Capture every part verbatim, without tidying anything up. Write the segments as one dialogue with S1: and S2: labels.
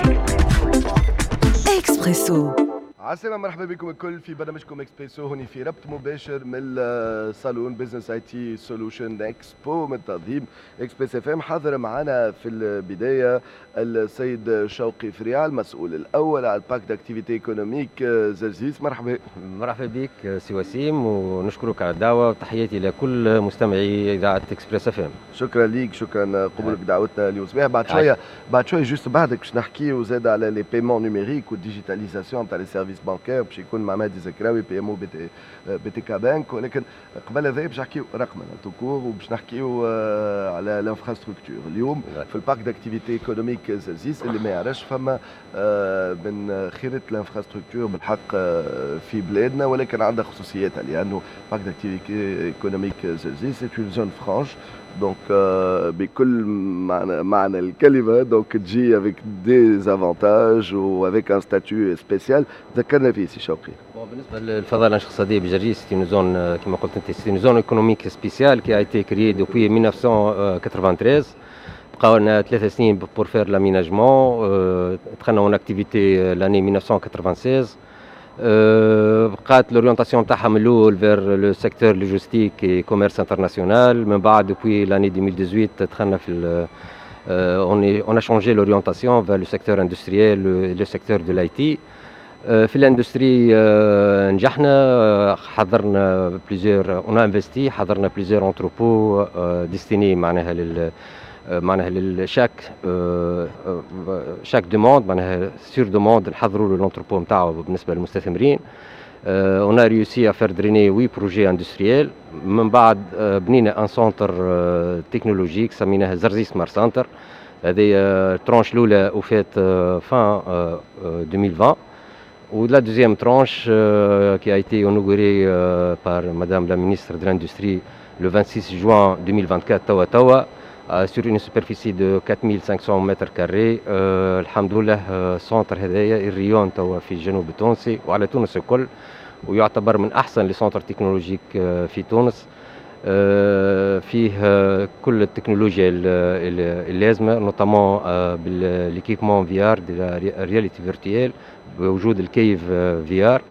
S1: إكسبريسو.
S2: عسلامة، مرحبا بكم الكل في برنامجكم اكسبريسو هوني في ربط مباشر من الصالون بزنس اي تي سولوشن اكسبو من تنظيم اكسبريس اف ام. حاضر معنا في البدايه السيد شوقي فريال، مسؤول الاول على الباك داكتيفيتي ايكونوميك زرزيس. مرحبا.
S3: مرحبا بك سي وسيم، ونشكرك على الدعوه، وتحياتي لكل مستمعي اذاعه اكسبريس اف ام.
S2: شكرا ليك، شكرا قبولك دعوتنا اليوم. صباح بعد شويه بعد شويه جوست بعدك باش نحكيو زاد على لي بايمون نيميريك والديجيتاليزاسيون تاع لي سيرفيس بانكير، باش يكون مع مهدي زكراوي بي ام او بي تي بي تي كا بانك. ولكن قبل هذا باش نحكيو رقمنا توكور، وباش نحكيو على الانفراستركتور اليوم في البارك داكتيفيتي ايكونوميك زرزيس. اللي ما يعرفش فما من خيرة الانفراستركتور بالحق في بلادنا، ولكن عندها خصوصياتها، لانه بارك داكتيفيتي ايكونوميك زرزيس سي اون زون فرانش، دونك بكل معنى معنى الكلمه. دونك تجي افيك دي زافونتاج وافيك ان ستاتيو سبيسيال. ذكرنا فيه سي شوقي.
S3: بالنسبه للفضاء الاقتصاديه بجرجيس، سي زون كما قلت انت، سي زون ايكونوميك سبيسيال كي ايتي كريي دوبوي ألف وتسعمائة وثمانية وثمانين. بقاو لنا ثلاث سنين بور فير لاميناجمون. دخلنا اون اكتيفيتي لاني ألف وتسعمائة وستة وثمانين. بقات لورينتاسيون تاعها من الاول فير لو سيكتور لوجيستيك اي كوميرس انترناسيونال. من بعد دوبوي لاني ألفين وثمانية عشر دخلنا في اون اون ا شونجي لورينتاسيون فير لو سيكتور اندستريال، لو سيكتور دو لاي تي. في الاندستري نجحنا، حضرنا بليزيور اون انفستي، حضرنا بليزيور انتروبو ديستيني معناها لل معناها للشاك شاك دوموند، معناها سير دوموند نحضروا له الانتروبو نتاعو بالنسبه للمستثمرين. اون ا ريوسي ا فير دريني وي بروجي اندستريال. من بعد بنينا ان سونتر تكنولوجيك سميناه زرزيس سمارت سنتر. هذه الترونش الاولى وفات فان ألفين وعشرين، و la deuxième tranche euh, qui a été inaugurée euh, par Madame la ministre de l'Industrie le vingt-six juin deux mille vingt-quatre توا توا euh, sur une superficie de quatre mille cinq cents متر كاري. euh, الحمد لله السونتر هذايا الريون توا في الجنوب التونسي وعلى تونس الكل، ويعتبر من أحسن لي سونتر تكنولوجيك uh, في تونس. uh, فيه uh, كل التكنولوجيا اللازمة، نوتامون uh, بالليكيبمون في ار دي رياليتي فيرتوال بوجود الكيف في ار.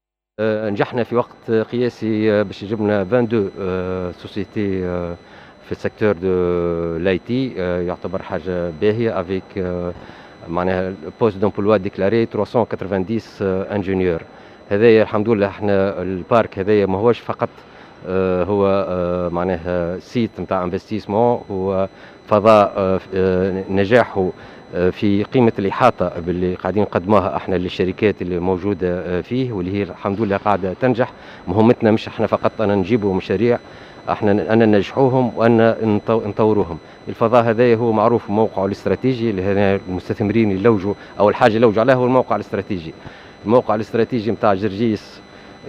S3: نجحنا في وقت قياسي باش جبنا اثنين وعشرين سوسيتي في السيكتور دو لاي تي، يعتبر حاجه باهيه افيك معناها بوست دومبلوا ديكلاري ثلاثمائة وثمانين انجينيور. هذايا الحمد لله احنا البارك هذايا ما هوش فقط هو معناها سيت نتاع انفستيسمون، هو فضاء نجاحه في قيمة الإحاطة باللي قاعدين نقدموها احنا للشركات اللي موجودة فيه، واللي هي الحمد لله قاعدة تنجح. مهمتنا مش احنا فقط أنا نجيبوا مشاريع، احنا أنا ننجحوهم وأنا نطوروهم. الفضاء هذا هو معروف موقعه الاستراتيجي، اللي هنا المستثمرين يلوجوا أو الحاجة يلوجوا عليها هو الموقع الاستراتيجي. الموقع الاستراتيجي متاع جرجيس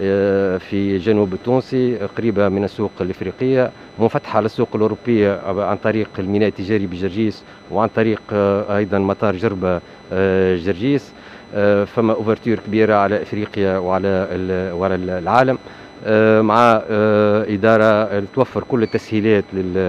S3: في الجنوب التونسي، قريبة من السوق الإفريقية، منفتحة على السوق الأوروبية عن طريق الميناء التجاري بجرجيس، وعن طريق أيضا مطار جربة جرجيس. فما أوفرتور كبيرة على إفريقيا وعلى وعلى العالم، مع إدارة توفر كل التسهيلات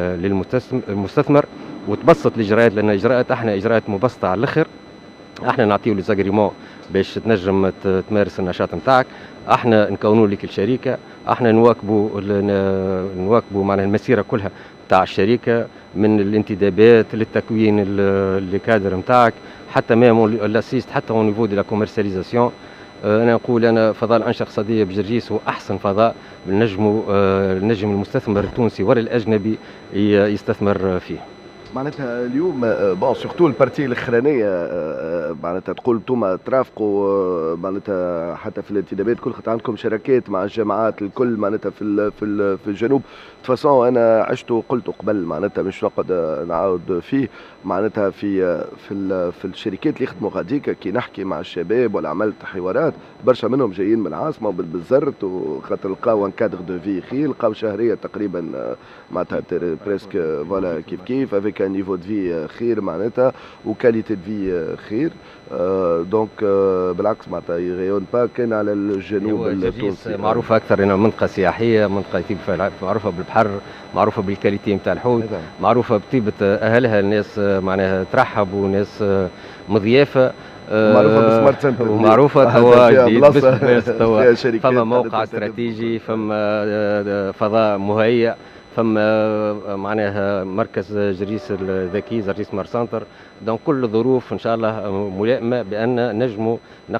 S3: للمستثمر وتبسط الإجراءات، لأن إجراءات احنا إجراءات مبسطة على الآخر. احنا نعطيو ليزاغريمون باش تنجم تمارس النشاط نتاعك، احنا نكونوا لك الشركه، احنا نواكبوا نواكبوا معناها المسيره كلها تاع الشركه، من الانتدابات للتكوين الكادر نتاعك حتى ميم لاسيست حتى او نيفو دو لا كوميرسياليزاسيون. انا نقول انا فضاء الانشطه الاقتصاديه بجرجيس هو احسن فضاء نجموا نجم المستثمر التونسي ولا الاجنبي يستثمر فيه.
S2: معناتها اليوم بون سورتو البارتي الاخرانيه معناتها تقول انتم ترافقوا معناتها حتى في الانتدابات كل خاطر عندكم شراكات مع الجامعات الكل معناتها في في في الجنوب. تفاصون انا عشت وقلت قبل معناتها مش نقعد نعاود فيه معناتها في في في الشركات اللي يخدموا غاديكا كي نحكي مع الشباب ولا عملت حوارات برشا منهم جايين من العاصمه بالزرت، وخاطر لقاو ان كادر دو في خير، لقاو شهريه تقريبا معناتها بريسك فوالا كيف كيف افيك ان نيفو دو في خير معناتها وكاليتي دو في خير. آه دونك آه بالعكس معناتها يغيون با كان على الجنوب التونسي
S3: معروفه اكثر انها منطقه سياحيه، منطقه معروفه بالبحر، معروفه بالكاليتي نتاع الحوت، معروفه بطيبه اهلها، الناس معناها ترحب وناس مضيافه.
S2: معروفه بسمارت سنتر
S3: ومعروفه توا جديد بس توا
S2: شركات
S3: فما موقع استراتيجي، فما فضاء مهيأ، فما معناها مركز جريس الذكي جريس مار سنتر. دونك كل الظروف ان شاء الله ملائمه بان نجموا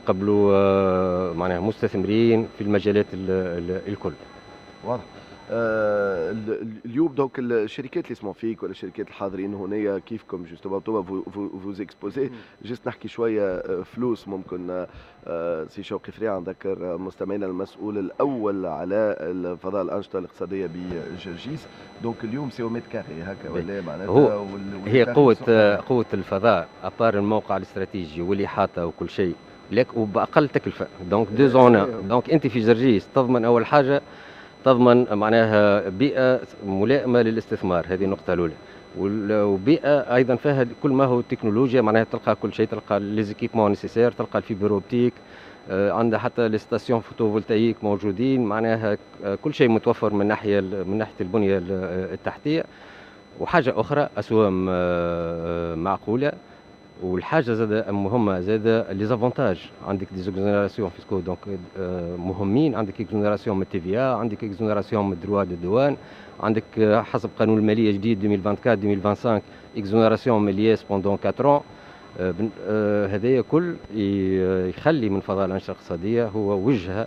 S3: نقبلوا معناها مستثمرين في المجالات الكل.
S2: واضح. آه اليوم دونك الشركات اللي يسمعوا فيك ولا الشركات الحاضرين هنا كيفكم جوستومون توما فوز اكسبوزي جست نحكي شويه فلوس ممكن آه سي شوقي فريعه نذكر مستمعينا المسؤول الاول على الفضاء الانشطه الاقتصاديه بجرجيس. دونك اليوم سي متر كاري هكا ولا معناتها
S3: هي قوه قوه الفضاء ابار الموقع الاستراتيجي والاحاطه وكل شيء لك وباقل تكلفه. دونك دو زونا دونك انت في جرجيس تضمن اول حاجه تضمن معناها بيئة ملائمة للاستثمار، هذه النقطة الأولى. وبيئة أيضا فيها كل ما هو التكنولوجيا، معناها تلقى كل شيء، تلقى ليزيكيبمون نيسيسير، تلقى الفيبر اوبتيك، عندها حتى لي ستاسيون فوتوفولتايك موجودين، معناها كل شيء متوفر من ناحية من ناحية البنية التحتية. وحاجة أخرى أسوام معقولة. والحاجه زاد مهمه زاد لي زافونتاج، عندك دي زوكزونيراسيون فيسكو دونك مهمين، عندك اكزونيراسيون من التي في ا، عندك اكزونيراسيون من الدروا دو دوان، عندك حسب قانون الماليه جديد ألفين وأربعة وعشرين ألفين وخمسة وعشرين اكزونيراسيون من الياس بوندون أربعة ans. هذايا كل يخلي من فضاء الانشطه الاقتصاديه هو وجهه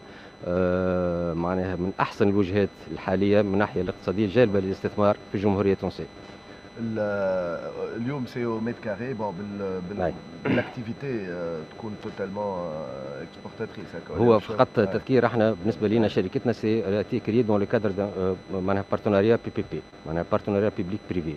S3: معناها من احسن الوجهات الحاليه من الناحيه الاقتصاديه جالبه للاستثمار في الجمهوريه التونسيه.
S2: اليوم سي او متر كاري بون بال بالاكتيفيتي تكون توتالمون اكسبورتاتريس هكا.
S3: هو فقط تذكير احنا بالنسبه لنا شركتنا سي تي كري دون لو كادر معناها بارتناريا بي بي بي معناها بارتناريا بيبليك بريفي.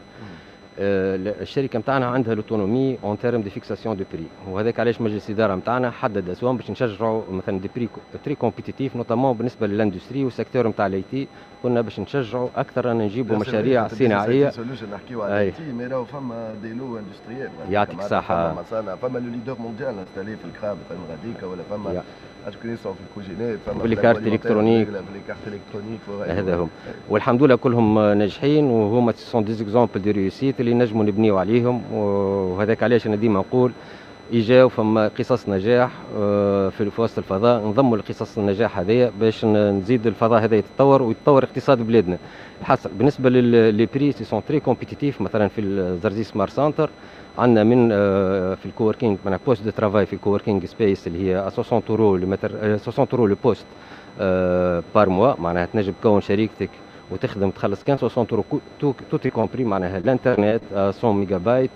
S3: الشركه نتاعنا عندها لوتونومي اون تيرم دي فيكساسيون دو بري، وهذاك علاش مجلس الاداره نتاعنا حدد اسوام باش نشجعوا مثلا دي بري تري كومبيتيتيف نوتامون بالنسبه للاندستري والسيكتور نتاع الاي تي. قلنا باش نشجعوا اكثر ان نجيبوا مشاريع صناعيه.
S2: نحكيو على الاي تي مي راهو فما دي لو اندستريال
S3: يعطيك الصحه.
S2: فما مصانع، فما لو ليدر مونديال انستالي في الكراب مثلا غاديك، ولا فما اتكونيسون في الكوجينات، فما
S3: في الكارت الكترونيك،
S2: في الكارت الكترونيك
S3: هذا هم. والحمد لله كلهم ناجحين، وهما سون دي زيكزامبل دي ريوسيت اللي نجموا نبنيو عليهم. وهذاك علاش انا ديما نقول اجاو فما قصص نجاح في وسط الفضاء، نضموا القصص النجاح هذيا باش نزيد الفضاء هذا يتطور ويتطور اقتصاد بلادنا. حسب بالنسبه للي بري سي سون تري كومبيتيتيف. مثلا في الزرزيس مار سنتر عندنا من في الكووركينج معناها بوست دو ترافاي في الكووركينج سبيس اللي هي ستين اورو لمتر، ستين اورو لو بوست بار موا، معناها تنجم تكون شركتك وتخدم تخلص كان ستين اورو تو تي كومبري، معناها الانترنت مية ميجا بايت،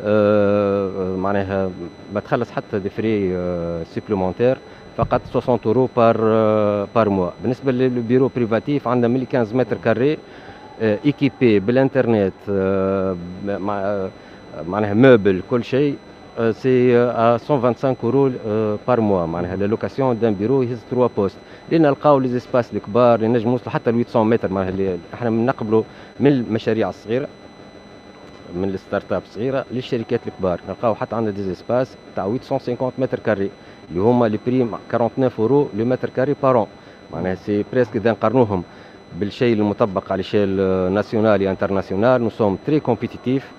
S3: آه معناها ما تخلص حتى دي فري آه سيبلومونتير، فقط ستين اورو بار آه بار موا. بالنسبه للبيرو بريفاتيف عندنا مية وخمسة متر كاري آه ايكيبي بالانترنت آه مع معناها موبل كل شيء آه سي آه مية وخمسة وعشرين اورو آه بار موا. معناها لا لوكاسيون دان بيرو يهز ثلاثة بوست، لان نلقاو لي زيسباس الكبار اللي نجموا نوصلوا حتى ل ثمانمائة متر. معناها اللي احنا نقبلوا من المشاريع الصغيره من الستارت اب الصغيره للشركات الكبار، نلقاو حتى عندنا دي زيسباس تاع ثمانمائة وخمسين متر كاري اللي هما لي بري تسعة وأربعين اورو لو متر كاري بارون. معناها سي بريسك اذا نقارنوهم بالشيء المطبق على شيل ناسيونال انترناسيونال نو سوم تري كومبيتيتيف.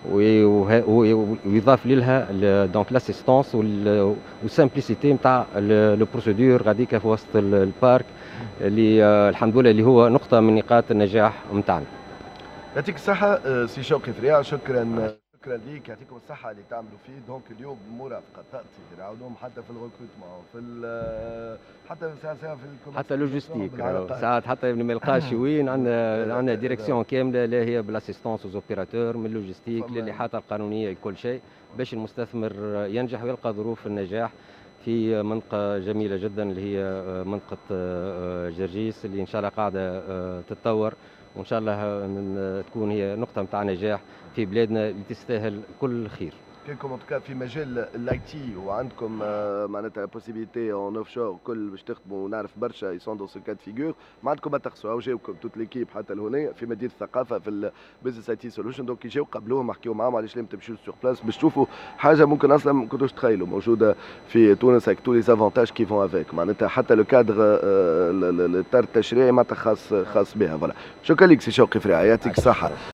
S3: ويضاف لها دونك لاسيستونس والسامبليسيتي نتاع لو بروسيدور غاديكا في وسط البارك اللي الحمد لله اللي هو نقطه من نقاط النجاح نتاعنا.
S2: يعطيك الصحة سي شوقي فريعة، شكرا شكرا ليك، يعطيكم الصحة اللي تعملوا فيه. دونك اليوم مرافقة تأتي نعاونوهم حتى في الريكروتمون في حتى ساعات في الكوميرس
S3: حتى لوجيستيك ساعات حتى ما يلقاش وين. عندنا عندنا ديريكسيون كاملة اللي هي بالاسيستونس وزوبيراتور من لوجيستيك للإحاطة القانونية لكل شيء باش المستثمر ينجح ويلقى ظروف النجاح في منطقة جميلة جدا اللي هي منطقة جرجيس اللي إن شاء الله قاعدة تتطور، وإن شاء الله تكون هي نقطة متاع نجاح في بلادنا اللي تستاهل كل خير.
S2: كيكم في مجال الاي تي وعندكم معناتها بوسيبيليتي اون اوف شور كل باش تخدموا، ونعرف برشا يسون دون سو كاد فيغور، ما عندكم ما تخسروا. جاوكم توت ليكيب حتى لهنا في مدينه الثقافه في البيزنس اي تي سولوشن. دونك يجيو قبلوهم احكيوا معاهم علاش لازم تمشيو سور بلاس باش تشوفوا حاجه ممكن اصلا ما كنتوش تخيلوا موجوده في تونس avec tous les avantages qui vont avec. معناتها حتى لو كادر الاطار التشريعي معناتها خاص خاص بها. فوالا شكرا لك سي شوقي فريعة، يعطيك الصحه.